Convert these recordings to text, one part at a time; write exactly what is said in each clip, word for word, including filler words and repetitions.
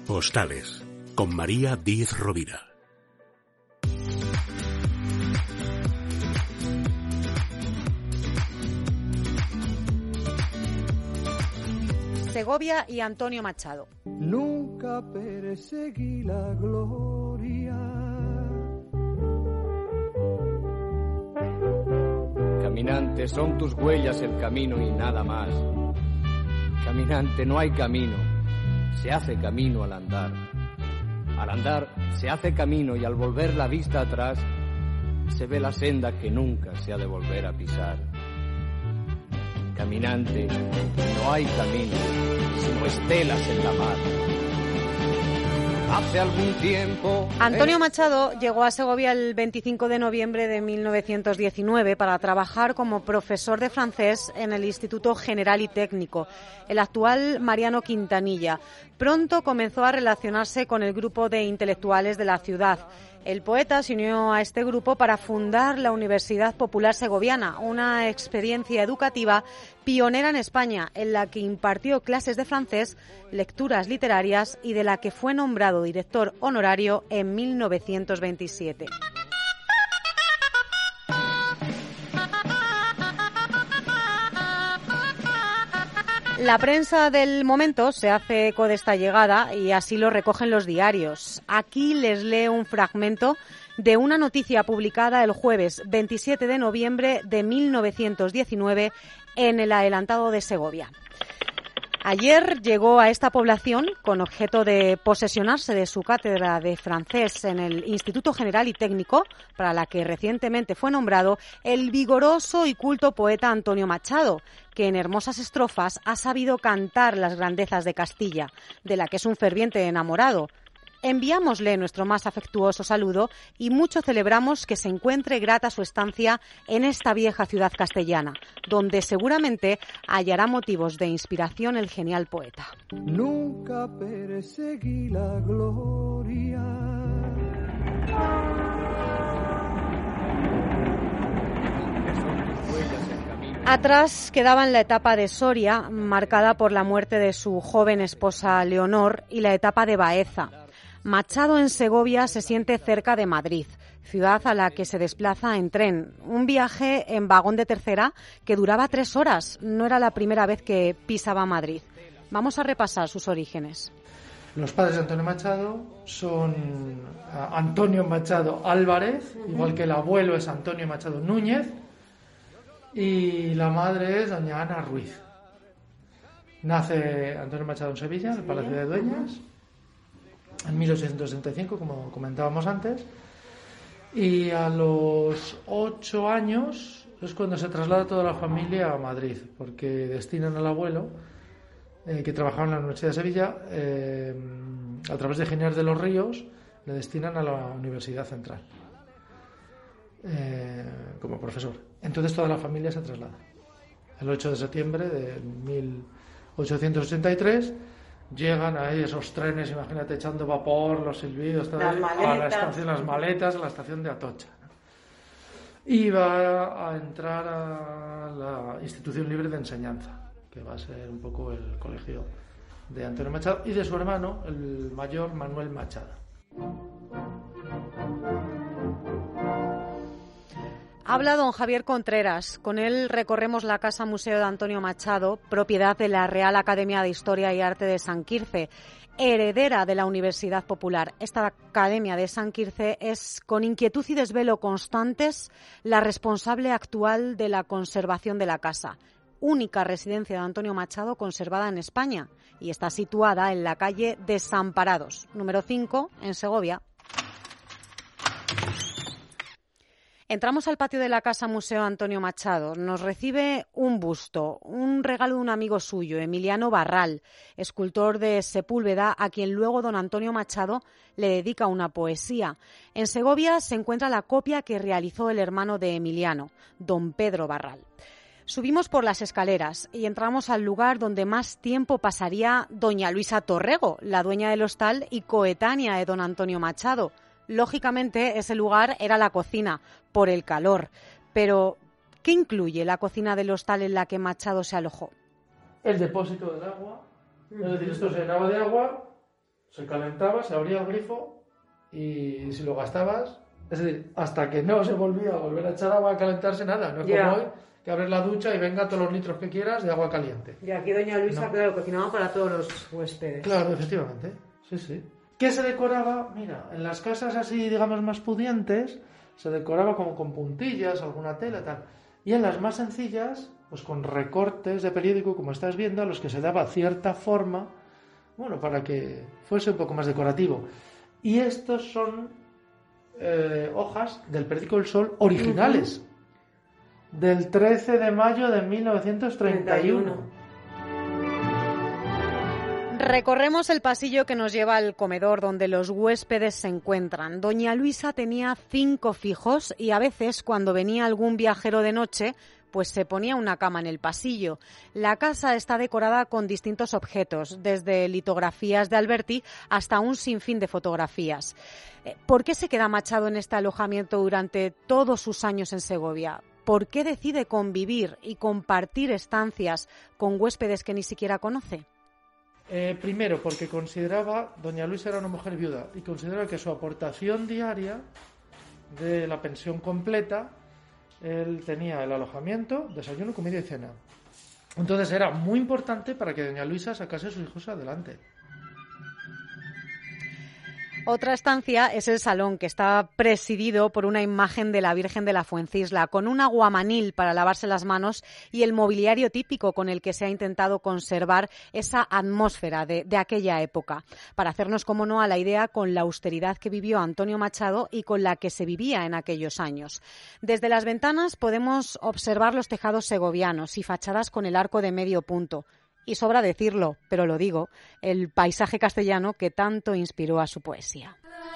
Postales, con María Díez Rovira. Segovia y Antonio Machado. Nunca perseguí la gloria. Caminante, son tus huellas el camino y nada más. Caminante, no hay camino, se hace camino al andar. Al andar se hace camino y al volver la vista atrás se ve la senda que nunca se ha de volver a pisar. Caminante, no hay camino, sino estelas en la mar. Hace algún tiempo... Antonio Machado llegó a Segovia el veinticinco de noviembre de mil novecientos diecinueve para trabajar como profesor de francés en el Instituto General y Técnico, el actual Mariano Quintanilla. Pronto comenzó a relacionarse con el grupo de intelectuales de la ciudad. El poeta se unió a este grupo para fundar la Universidad Popular Segoviana, una experiencia educativa pionera en España, en la que impartió clases de francés, lecturas literarias y de la que fue nombrado director honorario en mil novecientos veintisiete. La prensa del momento se hace eco de esta llegada y así lo recogen los diarios. Aquí les leo un fragmento de una noticia publicada el jueves veintisiete de noviembre de mil novecientos diecinueve en el Adelantado de Segovia. Ayer llegó a esta población, con objeto de posesionarse de su cátedra de francés en el Instituto General y Técnico, para la que recientemente fue nombrado, el vigoroso y culto poeta Antonio Machado, que en hermosas estrofas ha sabido cantar las grandezas de Castilla, de la que es un ferviente enamorado. Enviámosle nuestro más afectuoso saludo y mucho celebramos que se encuentre grata su estancia en esta vieja ciudad castellana, donde seguramente hallará motivos de inspiración el genial poeta. Nunca perseguí la gloria. Atrás quedaban la etapa de Soria, marcada por la muerte de su joven esposa Leonor, y la etapa de Baeza. Machado en Segovia se siente cerca de Madrid, ciudad a la que se desplaza en tren. Un viaje en vagón de tercera que duraba tres horas. No era la primera vez que pisaba Madrid. Vamos a repasar sus orígenes. Los padres de Antonio Machado son Antonio Machado Álvarez, igual que el abuelo es Antonio Machado Núñez, y la madre es doña Ana Ruiz. Nace Antonio Machado en Sevilla, en el Palacio de Dueñas, en mil ochocientos sesenta y cinco, como comentábamos antes, y a los ocho años es cuando se traslada toda la familia a Madrid, porque destinan al abuelo, eh, que trabajaba en la Universidad de Sevilla, eh, a través de Giner de los Ríos, le destinan a la Universidad Central, eh, como profesor. Entonces toda la familia se traslada. El ocho de septiembre de mil ochocientos ochenta y tres llegan ahí esos trenes, imagínate, echando vapor, los silbidos, a la estación, las maletas, a la estación de Atocha, ¿no? Y va a entrar a la Institución Libre de Enseñanza, que va a ser un poco el colegio de Antonio Machado y de su hermano, el mayor Manuel Machado. Habla don Javier Contreras. Con él recorremos la Casa Museo de Antonio Machado, propiedad de la Real Academia de Historia y Arte de San Quirce, heredera de la Universidad Popular. Esta Academia de San Quirce es, con inquietud y desvelo constantes, la responsable actual de la conservación de la casa, única residencia de Antonio Machado conservada en España, y está situada en la calle Desamparados, número cinco, en Segovia. Entramos al patio de la Casa Museo Antonio Machado. Nos recibe un busto, un regalo de un amigo suyo, Emiliano Barral, escultor de Sepúlveda, a quien luego don Antonio Machado le dedica una poesía. En Segovia se encuentra la copia que realizó el hermano de Emiliano, don Pedro Barral. Subimos por las escaleras y entramos al lugar donde más tiempo pasaría doña Luisa Torrego, la dueña del hostal y coetánea de don Antonio Machado. Lógicamente, ese lugar era la cocina, por el calor. Pero, ¿qué incluye la cocina del hostal en la que Machado se alojó? El depósito del agua, es decir, esto se llenaba de agua Se calentaba, se abría el grifo y si lo gastabas, es decir, hasta que no se volvía a volver a echar agua a calentarse, nada. No es Ya. como hoy, que abres la ducha y venga todos los litros que quieras de agua caliente. Y aquí doña Luisa, No. claro, cocinaba para todos los huéspedes. Claro, efectivamente. Sí, sí. ¿Qué se decoraba? Mira, en las casas así, digamos, más pudientes, se decoraba como con puntillas, alguna tela, tal. Y en las más sencillas, pues con recortes de periódico, como estás viendo, a los que se daba cierta forma, bueno, para que fuese un poco más decorativo. Y estos son eh, hojas del periódico El Sol originales, uh-huh. del trece de mayo de mil novecientos treinta y uno. Recorremos el pasillo que nos lleva al comedor donde los huéspedes se encuentran. Doña Luisa tenía cinco fijos y a veces cuando venía algún viajero de noche, pues se ponía una cama en el pasillo. La casa está decorada con distintos objetos, desde litografías de Alberti hasta un sinfín de fotografías. ¿Por qué se queda Machado en este alojamiento durante todos sus años en Segovia? ¿Por qué decide convivir y compartir estancias con huéspedes que ni siquiera conoce? Eh, primero, porque consideraba, doña Luisa era una mujer viuda y consideraba que su aportación diaria de la pensión completa, él tenía el alojamiento, desayuno, comida y cena. Entonces era muy importante para que doña Luisa sacase a sus hijos adelante. Otra estancia es el salón, que está presidido por una imagen de la Virgen de la Fuencisla, con un aguamanil para lavarse las manos y el mobiliario típico con el que se ha intentado conservar esa atmósfera de, de aquella época, para hacernos, como no, a la idea con la austeridad que vivió Antonio Machado y con la que se vivía en aquellos años. Desde las ventanas podemos observar los tejados segovianos y fachadas con el arco de medio punto. Y sobra decirlo, pero lo digo, el paisaje castellano que tanto inspiró a su poesía.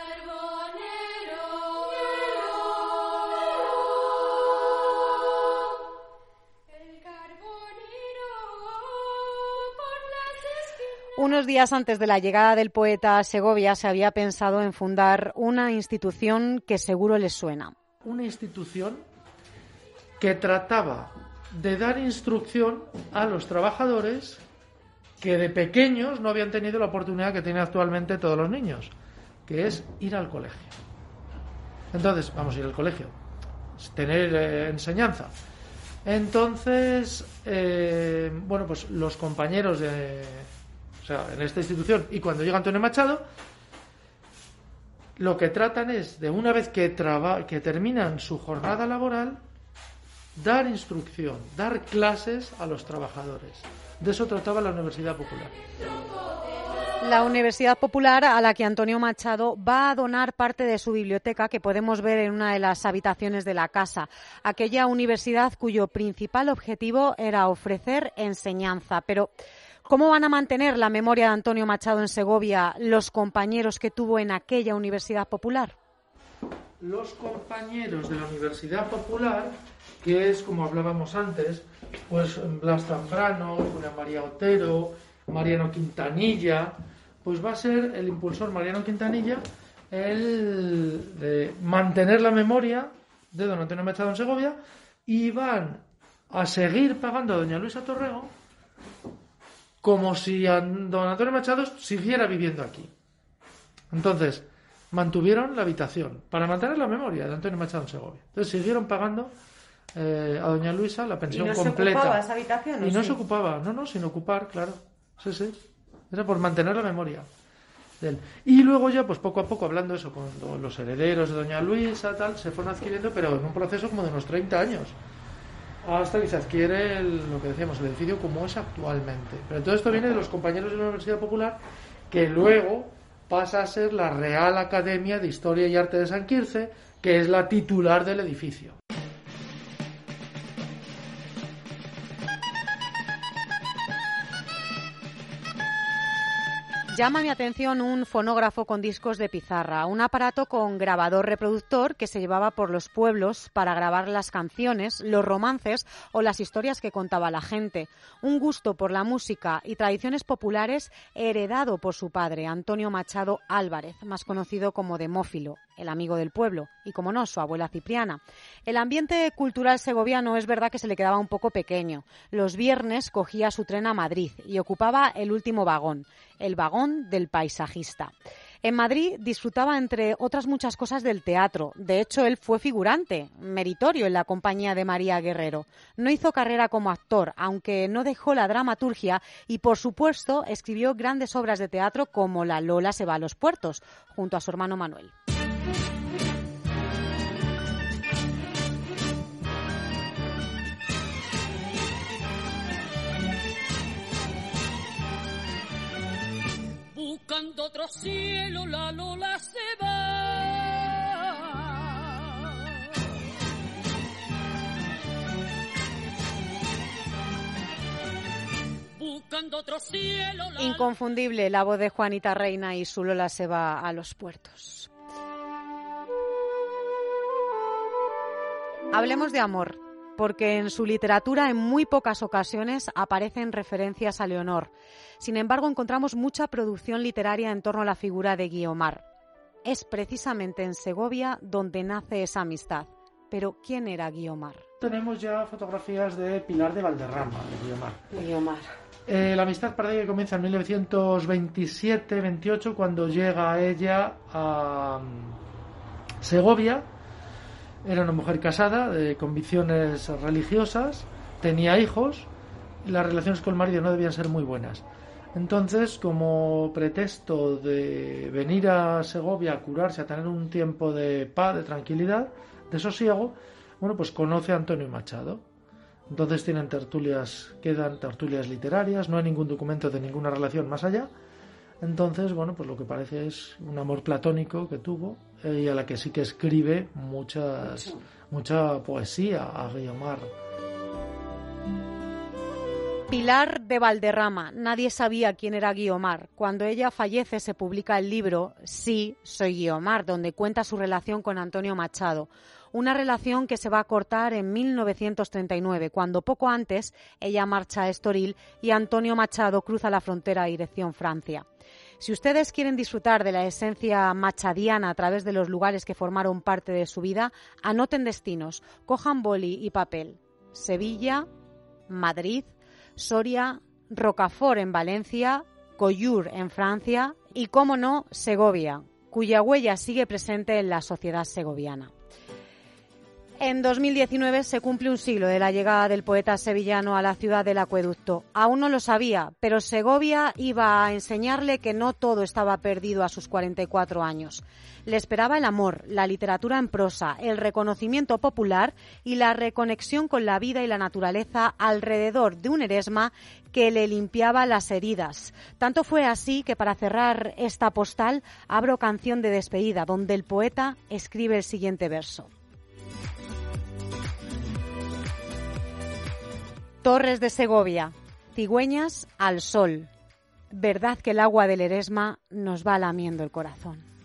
Unos días antes de la llegada del poeta a Segovia se había pensado en fundar una institución que seguro les suena. Una institución que trataba de dar instrucción a los trabajadores que de pequeños no habían tenido la oportunidad que tienen actualmente todos los niños, que es ir al colegio. Entonces, vamos a ir al colegio, tener eh, enseñanza. Entonces, eh, bueno, pues los compañeros de, o sea, en esta institución, y cuando llega Antonio Machado, lo que tratan es, de una vez que, traba, que terminan su jornada laboral, dar instrucción, dar clases a los trabajadores. De eso trataba la Universidad Popular. La Universidad Popular, a la que Antonio Machado va a donar parte de su biblioteca, que podemos ver en una de las habitaciones de la casa. Aquella universidad cuyo principal objetivo era ofrecer enseñanza. Pero, ¿cómo van a mantener la memoria de Antonio Machado en Segovia los compañeros que tuvo en aquella Universidad Popular? Los compañeros de la Universidad Popular, que es, como hablábamos antes, pues Blas Zambrano, Julia María Otero, Mariano Quintanilla, pues va a ser el impulsor Mariano Quintanilla el de mantener la memoria de don Antonio Machado en Segovia, y van a seguir pagando a doña Luisa Torrego como si don Antonio Machado siguiera viviendo aquí. Entonces, mantuvieron la habitación para mantener la memoria de Antonio Machado en Segovia. Entonces siguieron pagando eh, a doña Luisa la pensión completa. ¿Y no completa. se ocupaba esa habitación? Y no sí? se ocupaba, no, no, sin ocupar, claro. Sí, sí. Era por mantener la memoria de él. Y luego ya, pues poco a poco, hablando eso con los herederos de doña Luisa, tal, se fueron adquiriendo, pero en un proceso como de unos treinta años. Hasta que se adquiere el, lo que decíamos, el edificio como es actualmente. Pero todo esto viene de los compañeros de la Universidad Popular, que luego pasa a ser la Real Academia de Historia y Arte de San Quirce, que es la titular del edificio. Llama mi atención un fonógrafo con discos de pizarra, un aparato con grabador reproductor que se llevaba por los pueblos para grabar las canciones, los romances o las historias que contaba la gente. Un gusto por la música y tradiciones populares heredado por su padre, Antonio Machado Álvarez, más conocido como Demófilo, el amigo del pueblo, y como no, su abuela Cipriana. El ambiente cultural segoviano es verdad que se le quedaba un poco pequeño. Los viernes cogía su tren a Madrid y ocupaba el último vagón, el vagón del paisajista. En Madrid disfrutaba, entre otras muchas cosas, del teatro. De hecho, él fue figurante, meritorio en la compañía de María Guerrero. No hizo carrera como actor, aunque no dejó la dramaturgia y, por supuesto, escribió grandes obras de teatro como La Lola se va a los puertos, junto a su hermano Manuel. Buscando otro cielo, la Lola se va. Buscando otro cielo, la... Inconfundible la voz de Juanita Reina y su Lola se va a los puertos. Hablemos de amor, porque en su literatura en muy pocas ocasiones aparecen referencias a Leonor. Sin embargo, encontramos mucha producción literaria en torno a la figura de Guiomar. Es precisamente en Segovia donde nace esa amistad. Pero, ¿quién era Guiomar? Tenemos ya fotografías de Pilar de Valderrama, de Guiomar. Guiomar. Eh, la amistad parece que comienza en mil novecientos veintisiete veintiocho, cuando llega ella a Segovia. Era una mujer casada, de convicciones religiosas, tenía hijos, y las relaciones con el marido no debían ser muy buenas. Entonces, como pretexto de venir a Segovia a curarse, a tener un tiempo de paz, de tranquilidad, de sosiego, bueno, pues conoce a Antonio Machado. Entonces tienen tertulias, quedan tertulias literarias, no hay ningún documento de ninguna relación más allá. Entonces, bueno, pues lo que parece es un amor platónico que tuvo, y a la que sí que escribe muchas, mucha poesía a Guiomar. Pilar de Valderrama. Nadie sabía quién era Guiomar. Cuando ella fallece se publica el libro Sí, soy Guiomar, donde cuenta su relación con Antonio Machado. Una relación que se va a cortar en mil novecientos treinta y nueve, cuando poco antes ella marcha a Estoril y Antonio Machado cruza la frontera a dirección Francia. Si ustedes quieren disfrutar de la esencia machadiana a través de los lugares que formaron parte de su vida, anoten destinos, cojan boli y papel. Sevilla, Madrid, Soria, Rocafort en Valencia, Collioure en Francia y, cómo no, Segovia, cuya huella sigue presente en la sociedad segoviana. En dos mil diecinueve se cumple un siglo de la llegada del poeta sevillano a la ciudad del acueducto. Aún no lo sabía, pero Segovia iba a enseñarle que no todo estaba perdido a sus cuarenta y cuatro años. Le esperaba el amor, la literatura en prosa, el reconocimiento popular y la reconexión con la vida y la naturaleza alrededor de un Eresma que le limpiaba las heridas. Tanto fue así que, para cerrar esta postal, abro canción de despedida, donde el poeta escribe el siguiente verso. Torres de Segovia, cigüeñas al sol. Verdad que el agua del Eresma nos va lamiendo el corazón.